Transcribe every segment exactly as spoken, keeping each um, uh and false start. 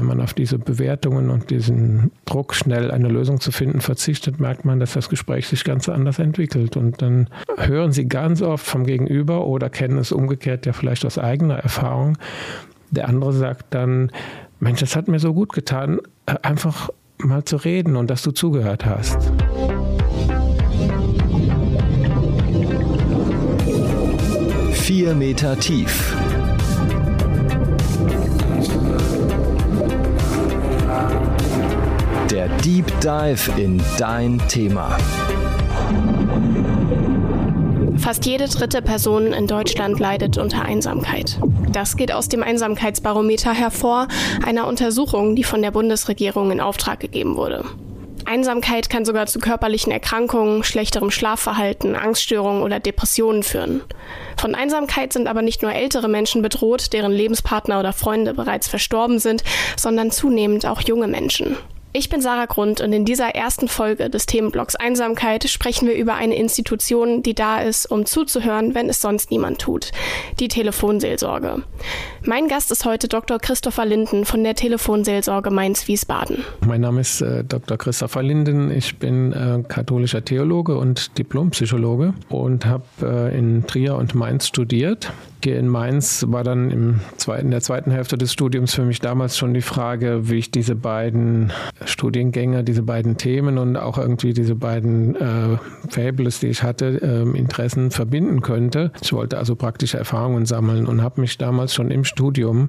wenn man auf diese Bewertungen und diesen Druck, schnell eine Lösung zu finden, verzichtet, merkt man, dass das Gespräch sich ganz anders entwickelt. Und dann hören Sie ganz oft vom Gegenüber oder kennen es umgekehrt ja vielleicht aus eigener Erfahrung. Der andere sagt dann, Mensch, das hat mir so gut getan, einfach mal zu reden und dass du zugehört hast. Vier Meter tief. Der Deep Dive in dein Thema. Fast jede dritte Person in Deutschland leidet unter Einsamkeit. Das geht aus dem Einsamkeitsbarometer hervor, einer Untersuchung, die von der Bundesregierung in Auftrag gegeben wurde. Einsamkeit kann sogar zu körperlichen Erkrankungen, schlechterem Schlafverhalten, Angststörungen oder Depressionen führen. Von Einsamkeit sind aber nicht nur ältere Menschen bedroht, deren Lebenspartner oder Freunde bereits verstorben sind, sondern zunehmend auch junge Menschen. Ich bin Sarah Grund und in dieser ersten Folge des Themenblocks Einsamkeit sprechen wir über eine Institution, die da ist, um zuzuhören, wenn es sonst niemand tut. Die Telefonseelsorge. Mein Gast ist heute Doktor Christopher Linden von der Telefonseelsorge Mainz-Wiesbaden. Mein Name ist äh, Doktor Christopher Linden. Ich bin äh, katholischer Theologe und Diplompsychologe und habe äh, in Trier und Mainz studiert. Hier in Mainz war dann im zweiten, in der zweiten Hälfte des Studiums für mich damals schon die Frage, wie ich diese beiden Studiengänge, diese beiden Themen und auch irgendwie diese beiden äh, Fables, die ich hatte, äh, Interessen verbinden könnte. Ich wollte also praktische Erfahrungen sammeln und habe mich damals schon im Studium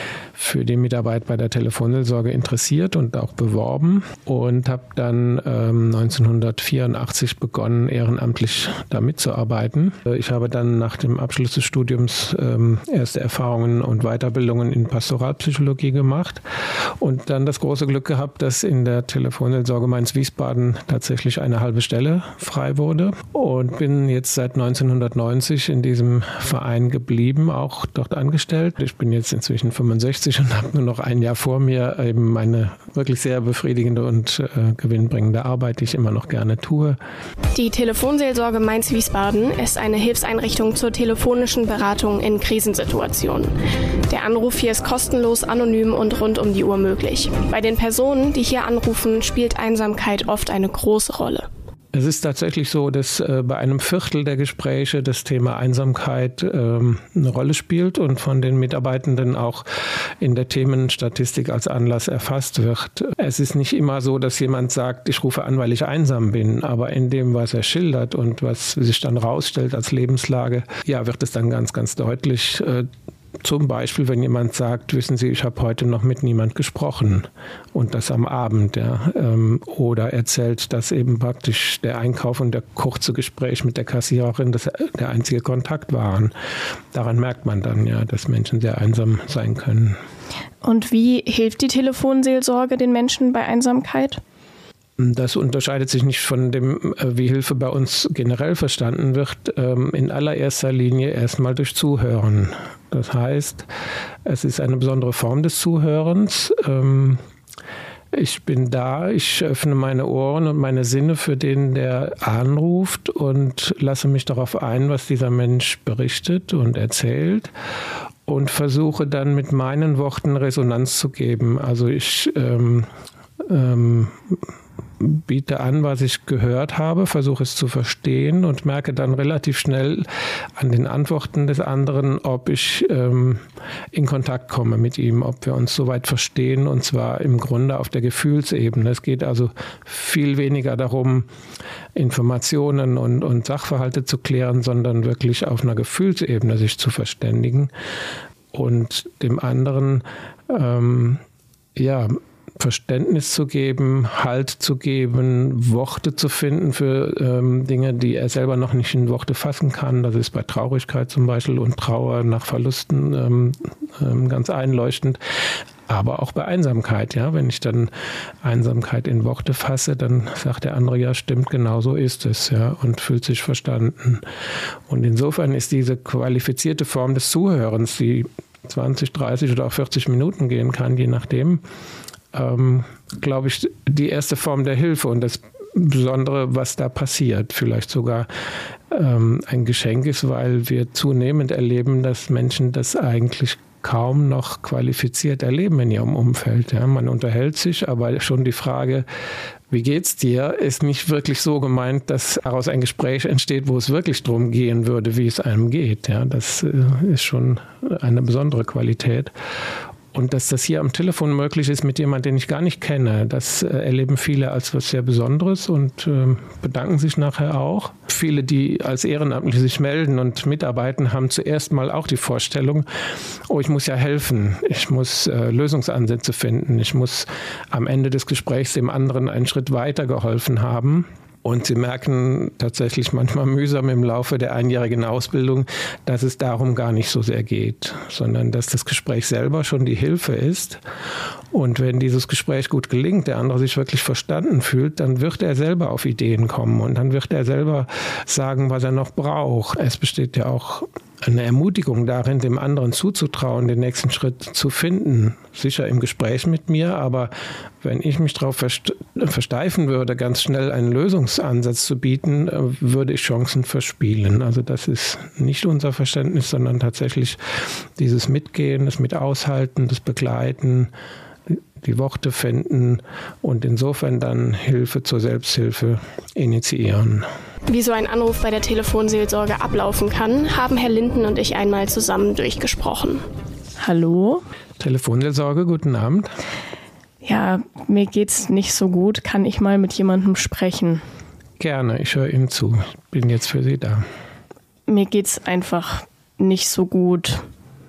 für die Mitarbeit bei der Telefonseelsorge interessiert und auch beworben und habe dann ähm, neunzehnhundertvierundachtzig begonnen, ehrenamtlich da mitzuarbeiten. Ich habe dann nach dem Abschluss des Studiums ähm, erste Erfahrungen und Weiterbildungen in Pastoralpsychologie gemacht und dann das große Glück gehabt, dass in der Telefonseelsorge Mainz-Wiesbaden tatsächlich eine halbe Stelle frei wurde und bin jetzt seit neunzehnhundertneunzig in diesem Verein geblieben, auch dort angestellt. Ich bin jetzt inzwischen fünfundsechzig und habe nur noch ein Jahr vor mir, eben meine wirklich sehr befriedigende und äh, gewinnbringende Arbeit, die ich immer noch gerne tue. Die Telefonseelsorge Mainz-Wiesbaden ist eine Hilfseinrichtung zur telefonischen Beratung in Krisensituationen. Der Anruf hier ist kostenlos, anonym und rund um die Uhr möglich. Bei den Personen, die hier anrufen, spielt Einsamkeit oft eine große Rolle. Es ist tatsächlich so, dass äh, bei einem Viertel der Gespräche das Thema Einsamkeit ähm, eine Rolle spielt und von den Mitarbeitenden auch in der Themenstatistik als Anlass erfasst wird. Es ist nicht immer so, dass jemand sagt, ich rufe an, weil ich einsam bin, aber in dem, was er schildert und was sich dann rausstellt als Lebenslage, ja, wird es dann ganz, ganz deutlich. Äh, Zum Beispiel, wenn jemand sagt, wissen Sie, ich habe heute noch mit niemand gesprochen und das am Abend, ja, ähm, oder erzählt, dass eben praktisch der Einkauf und der kurze Gespräch mit der Kassiererin das, der einzige Kontakt waren. Daran merkt man dann ja, dass Menschen sehr einsam sein können. Und wie hilft die Telefonseelsorge den Menschen bei Einsamkeit? Das unterscheidet sich nicht von dem, wie Hilfe bei uns generell verstanden wird, in allererster Linie erstmal durch Zuhören. Das heißt, es ist eine besondere Form des Zuhörens. Ich bin da, ich öffne meine Ohren und meine Sinne für den, der anruft und lasse mich darauf ein, was dieser Mensch berichtet und erzählt. Und versuche dann mit meinen Worten Resonanz zu geben. Also ich ähm, ähm, biete an, was ich gehört habe, versuche es zu verstehen und merke dann relativ schnell an den Antworten des anderen, ob ich ähm, in Kontakt komme mit ihm, ob wir uns soweit verstehen, und zwar im Grunde auf der Gefühlsebene. Es geht also viel weniger darum, Informationen und, und Sachverhalte zu klären, sondern wirklich auf einer Gefühlsebene sich zu verständigen und dem anderen ähm, ja, Verständnis zu geben, Halt zu geben, Worte zu finden für ähm, Dinge, die er selber noch nicht in Worte fassen kann. Das ist bei Traurigkeit zum Beispiel und Trauer nach Verlusten ähm, ähm, ganz einleuchtend. Aber auch bei Einsamkeit, ja, wenn ich dann Einsamkeit in Worte fasse, dann sagt der andere, ja, stimmt, genau so ist es, ja, und fühlt sich verstanden. Und insofern ist diese qualifizierte Form des Zuhörens, die zwanzig, dreißig oder auch vierzig Minuten gehen kann, je nachdem, ähm, glaube ich, die erste Form der Hilfe und das Besondere, was da passiert, vielleicht sogar ähm, ein Geschenk ist, weil wir zunehmend erleben, dass Menschen das eigentlich kaum noch qualifiziert erleben in ihrem Umfeld. Ja, man unterhält sich, aber schon die Frage, wie geht's dir, ist nicht wirklich so gemeint, dass daraus ein Gespräch entsteht, wo es wirklich darum gehen würde, wie es einem geht. Ja, das ist schon eine besondere Qualität. Und dass das hier am Telefon möglich ist mit jemandem, den ich gar nicht kenne, das erleben viele als was sehr Besonderes und äh, bedanken sich nachher auch. Viele, die als Ehrenamtliche sich melden und mitarbeiten, haben zuerst mal auch die Vorstellung, oh, ich muss ja helfen, ich muss äh, Lösungsansätze finden, ich muss am Ende des Gesprächs dem anderen einen Schritt weiter geholfen haben. Und sie merken tatsächlich manchmal mühsam im Laufe der einjährigen Ausbildung, dass es darum gar nicht so sehr geht, sondern dass das Gespräch selber schon die Hilfe ist. Und wenn dieses Gespräch gut gelingt, der andere sich wirklich verstanden fühlt, dann wird er selber auf Ideen kommen und dann wird er selber sagen, was er noch braucht. Es besteht ja auch eine Ermutigung darin, dem anderen zuzutrauen, den nächsten Schritt zu finden. Sicher im Gespräch mit mir, aber wenn ich mich darauf versteifen würde, ganz schnell einen Lösungsansatz zu bieten, würde ich Chancen verspielen. Also das ist nicht unser Verständnis, sondern tatsächlich dieses Mitgehen, das Mitaushalten, das Begleiten, die Worte finden und insofern dann Hilfe zur Selbsthilfe initiieren. Wie so ein Anruf bei der Telefonseelsorge ablaufen kann, haben Herr Linden und ich einmal zusammen durchgesprochen. Hallo? Telefonseelsorge, guten Abend. Ja, mir geht's nicht so gut. Kann ich mal mit jemandem sprechen? Gerne, ich höre Ihnen zu. Ich bin jetzt für Sie da. Mir geht's einfach nicht so gut.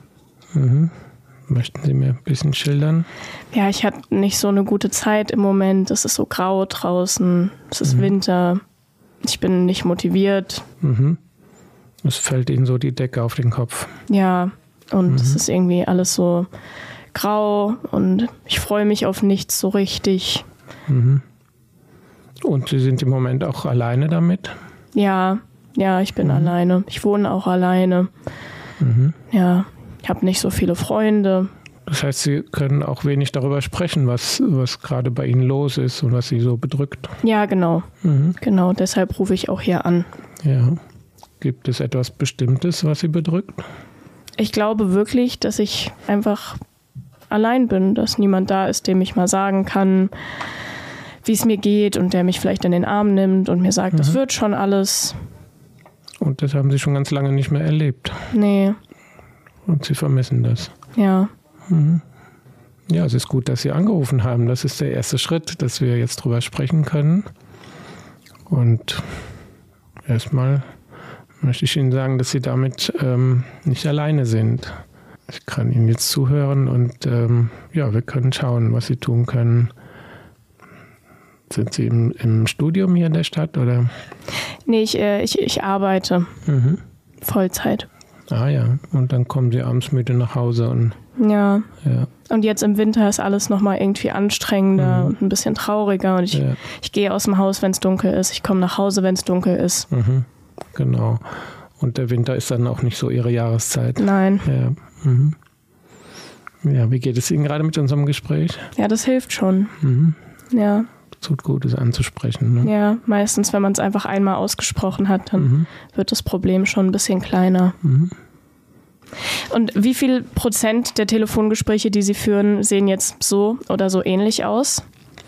Mhm. Möchten Sie mir ein bisschen schildern? Ja, ich hatte nicht so eine gute Zeit im Moment. Es ist so grau draußen. Es ist mhm. Winter. Ich bin nicht motiviert. Mhm. Es fällt Ihnen so die Decke auf den Kopf. Ja, und mhm. es ist irgendwie alles so grau und ich freue mich auf nichts so richtig. Mhm. Und Sie sind im Moment auch alleine damit? Ja, ja, ich bin mhm. alleine. Ich wohne auch alleine. Mhm. Ja, ich habe nicht so viele Freunde. Das heißt, Sie können auch wenig darüber sprechen, was, was gerade bei Ihnen los ist und was Sie so bedrückt. Ja, genau. Mhm. Genau, deshalb rufe ich auch hier an. Ja. Gibt es etwas Bestimmtes, was Sie bedrückt? Ich glaube wirklich, dass ich einfach allein bin, dass niemand da ist, dem ich mal sagen kann, wie es mir geht und der mich vielleicht in den Arm nimmt und mir sagt, mhm. das wird schon alles. Und das haben Sie schon ganz lange nicht mehr erlebt? Nee. Und Sie vermissen das? Ja. Mhm. Ja, es ist gut, dass Sie angerufen haben. Das ist der erste Schritt, dass wir jetzt drüber sprechen können. Und erstmal möchte ich Ihnen sagen, dass Sie damit ähm, nicht alleine sind. Ich kann Ihnen jetzt zuhören und ähm, ja, wir können schauen, was Sie tun können. Sind Sie im, im Studium hier in der Stadt, oder? Nee, ich, äh, ich, ich arbeite. Mhm. Vollzeit. Ah ja, und dann kommen Sie abends müde nach Hause und... Ja. ja. Und jetzt im Winter ist alles nochmal irgendwie anstrengender mhm. und ein bisschen trauriger. Und ich, ja. ich gehe aus dem Haus, wenn es dunkel ist. Ich komme nach Hause, wenn es dunkel ist. Mhm. Genau. Und der Winter ist dann auch nicht so Ihre Jahreszeit. Nein. Ja. Mhm. Ja, wie geht es Ihnen gerade mit unserem Gespräch? Ja, das hilft schon. Mhm. Ja. Tut gut, es anzusprechen. Ne? Ja, meistens, wenn man es einfach einmal ausgesprochen hat, dann mhm. wird das Problem schon ein bisschen kleiner. Mhm. Und wie viel Prozent der Telefongespräche, die Sie führen, sehen jetzt so oder so ähnlich aus?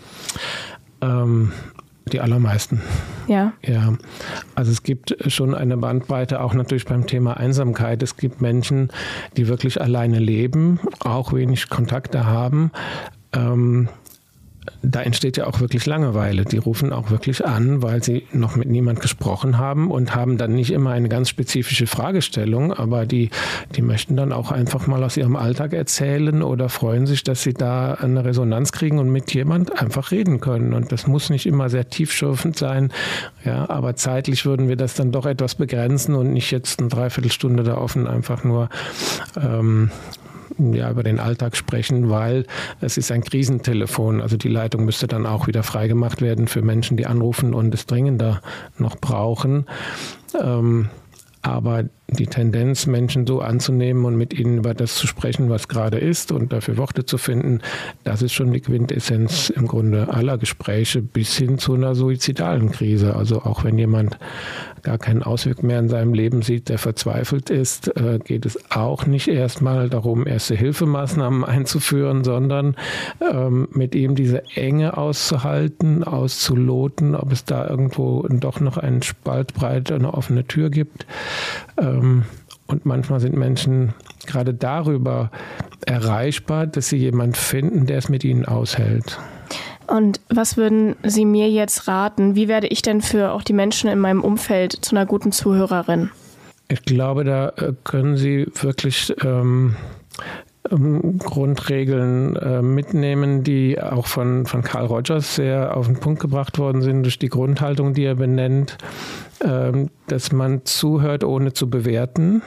Ähm, die allermeisten. Ja. Ja, also es gibt schon eine Bandbreite, auch natürlich beim Thema Einsamkeit. Es gibt Menschen, die wirklich alleine leben, auch wenig Kontakte haben. Ähm, Da entsteht ja auch wirklich Langeweile. Die rufen auch wirklich an, weil sie noch mit niemand gesprochen haben und haben dann nicht immer eine ganz spezifische Fragestellung, aber die, die möchten dann auch einfach mal aus ihrem Alltag erzählen oder freuen sich, dass sie da eine Resonanz kriegen und mit jemand einfach reden können. Und das muss nicht immer sehr tiefschürfend sein, ja, aber zeitlich würden wir das dann doch etwas begrenzen und nicht jetzt eine Dreiviertelstunde da offen einfach nur ähm, ja, über den Alltag sprechen, weil es ist ein Krisentelefon. Also die Leitung müsste dann auch wieder freigemacht werden für Menschen, die anrufen und es dringender noch brauchen. Ähm, aber die Tendenz, Menschen so anzunehmen und mit ihnen über das zu sprechen, was gerade ist und dafür Worte zu finden, das ist schon die Quintessenz im Grunde aller Gespräche bis hin zu einer suizidalen Krise. Also auch wenn jemand gar keinen Ausweg mehr in seinem Leben sieht, der verzweifelt ist, äh, geht es auch nicht erstmal darum, Erste-Hilfemaßnahmen einzuführen, sondern ähm, mit ihm diese Enge auszuhalten, auszuloten, ob es da irgendwo doch noch einen Spalt breit, eine offene Tür gibt. Ähm, und manchmal sind Menschen gerade darüber erreichbar, dass sie jemanden finden, der es mit ihnen aushält. Und was würden Sie mir jetzt raten? Wie werde ich denn für auch die Menschen in meinem Umfeld zu einer guten Zuhörerin? Ich glaube, da können Sie wirklich ähm, Grundregeln äh, mitnehmen, die auch von, von Carl Rogers sehr auf den Punkt gebracht worden sind, durch die Grundhaltung, die er benennt, äh, dass man zuhört, ohne zu bewerten.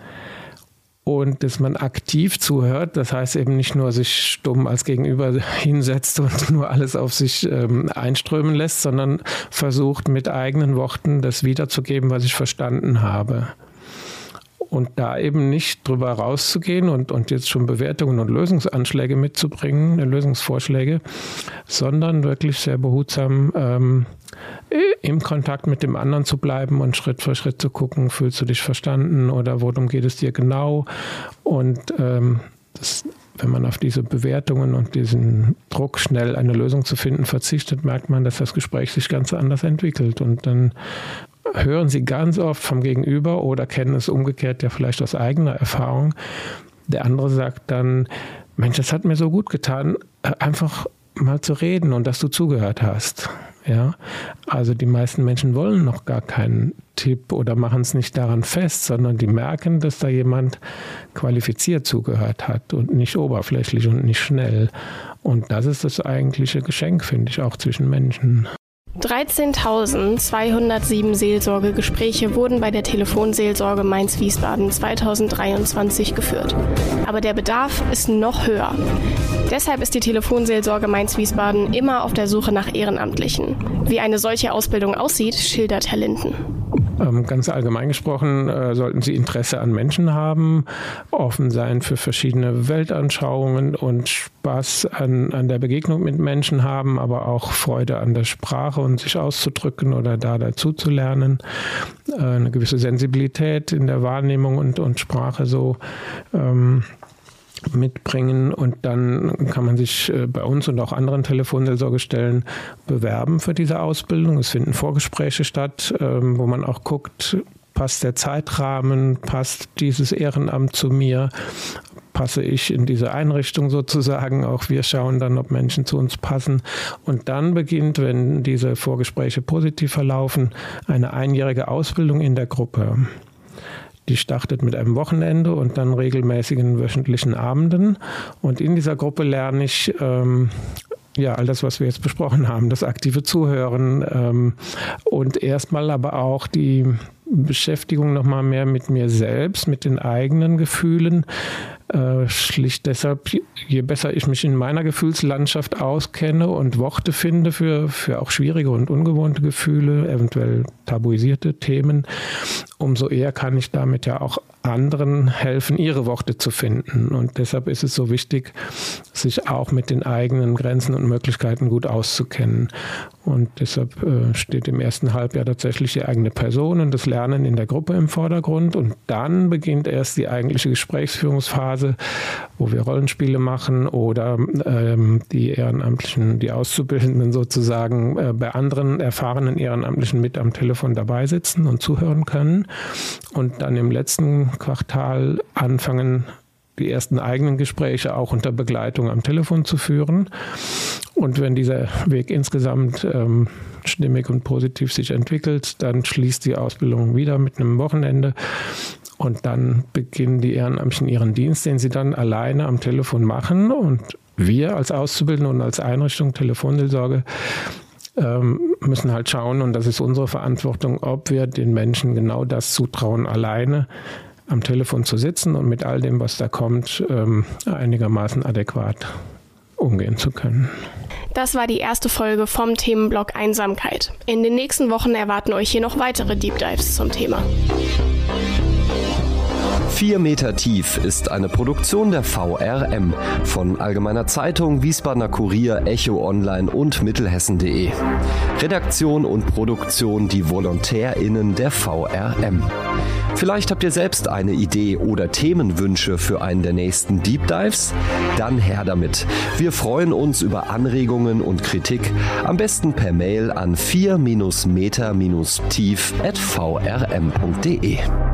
Und dass man aktiv zuhört, das heißt eben nicht nur sich stumm als Gegenüber hinsetzt und nur alles auf sich ähm, einströmen lässt, sondern versucht mit eigenen Worten das wiederzugeben, was ich verstanden habe. Und da eben nicht drüber rauszugehen und, und jetzt schon Bewertungen und Lösungsanschläge mitzubringen, Lösungsvorschläge, sondern wirklich sehr behutsam ähm, im Kontakt mit dem anderen zu bleiben und Schritt für Schritt zu gucken, fühlst du dich verstanden oder worum geht es dir genau? Und ähm, das, wenn man auf diese Bewertungen und diesen Druck, schnell eine Lösung zu finden, verzichtet, merkt man, dass das Gespräch sich ganz anders entwickelt. Und dann hören Sie ganz oft vom Gegenüber oder kennen es umgekehrt ja vielleicht aus eigener Erfahrung. Der andere sagt dann, Mensch, das hat mir so gut getan, einfach mal zu reden und dass du zugehört hast. Ja, also die meisten Menschen wollen noch gar keinen Tipp oder machen es nicht daran fest, sondern die merken, dass da jemand qualifiziert zugehört hat und nicht oberflächlich und nicht schnell. Und das ist das eigentliche Geschenk, finde ich, auch zwischen Menschen. dreizehntausendzweihundertsieben Seelsorgegespräche wurden bei der Telefonseelsorge Mainz-Wiesbaden zweitausenddreiundzwanzig geführt. Aber der Bedarf ist noch höher. Deshalb ist die Telefonseelsorge Mainz-Wiesbaden immer auf der Suche nach Ehrenamtlichen. Wie eine solche Ausbildung aussieht, schildert Herr Linden. Ganz allgemein gesprochen äh, sollten Sie Interesse an Menschen haben, offen sein für verschiedene Weltanschauungen und Spaß an, an der Begegnung mit Menschen haben, aber auch Freude an der Sprache und sich auszudrücken oder da dazu zu lernen. Äh, eine gewisse Sensibilität in der Wahrnehmung und, und Sprache so ähm, mitbringen und dann kann man sich bei uns und auch anderen Telefonseelsorgestellen bewerben für diese Ausbildung. Es finden Vorgespräche statt, wo man auch guckt, passt der Zeitrahmen, passt dieses Ehrenamt zu mir, passe ich in diese Einrichtung sozusagen. Auch wir schauen dann, ob Menschen zu uns passen. Und dann beginnt, wenn diese Vorgespräche positiv verlaufen, eine einjährige Ausbildung in der Gruppe. Die startet mit einem Wochenende und dann regelmäßigen wöchentlichen Abenden. Und in dieser Gruppe lerne ich ähm, ja all das, was wir jetzt besprochen haben, das aktive Zuhören ähm, und erstmal aber auch die Beschäftigung nochmal mehr mit mir selbst, mit den eigenen Gefühlen. Äh, schlicht deshalb, je besser ich mich in meiner Gefühlslandschaft auskenne und Worte finde für, für auch schwierige und ungewohnte Gefühle, eventuell tabuisierte Themen, umso eher kann ich damit ja auch anderen helfen, ihre Worte zu finden. Und deshalb ist es so wichtig, sich auch mit den eigenen Grenzen und Möglichkeiten gut auszukennen. Und deshalb äh, steht im ersten Halbjahr tatsächlich die eigene Person und das Lernen in der Gruppe im Vordergrund. Und dann beginnt erst die eigentliche Gesprächsführungsphase, wo wir Rollenspiele machen oder ähm, die Ehrenamtlichen, die Auszubildenden sozusagen äh, bei anderen erfahrenen Ehrenamtlichen mit am Telefon dabei sitzen und zuhören können. Und dann im letzten Quartal anfangen, die ersten eigenen Gespräche auch unter Begleitung am Telefon zu führen. Und wenn dieser Weg insgesamt ähm, stimmig und positiv sich entwickelt, dann schließt die Ausbildung wieder mit einem Wochenende. Und dann beginnen die Ehrenamtlichen ihren Dienst, den sie dann alleine am Telefon machen. Und wir als Auszubildende und als Einrichtung Telefonseelsorge ähm, müssen halt schauen, und das ist unsere Verantwortung, ob wir den Menschen genau das zutrauen, alleine am Telefon zu sitzen und mit all dem, was da kommt, ähm, einigermaßen adäquat umgehen zu können. Das war die erste Folge vom Themenblock Einsamkeit. In den nächsten Wochen erwarten euch hier noch weitere Deep Dives zum Thema. Vier Meter tief ist eine Produktion der V R M von Allgemeiner Zeitung, Wiesbadener Kurier, Echo Online und Mittelhessen punkt de. Redaktion und Produktion die VolontärInnen der V R M. Vielleicht habt ihr selbst eine Idee oder Themenwünsche für einen der nächsten Deep Dives? Dann her damit. Wir freuen uns über Anregungen und Kritik, am besten per Mail an vier Meter tief at v r m punkt de.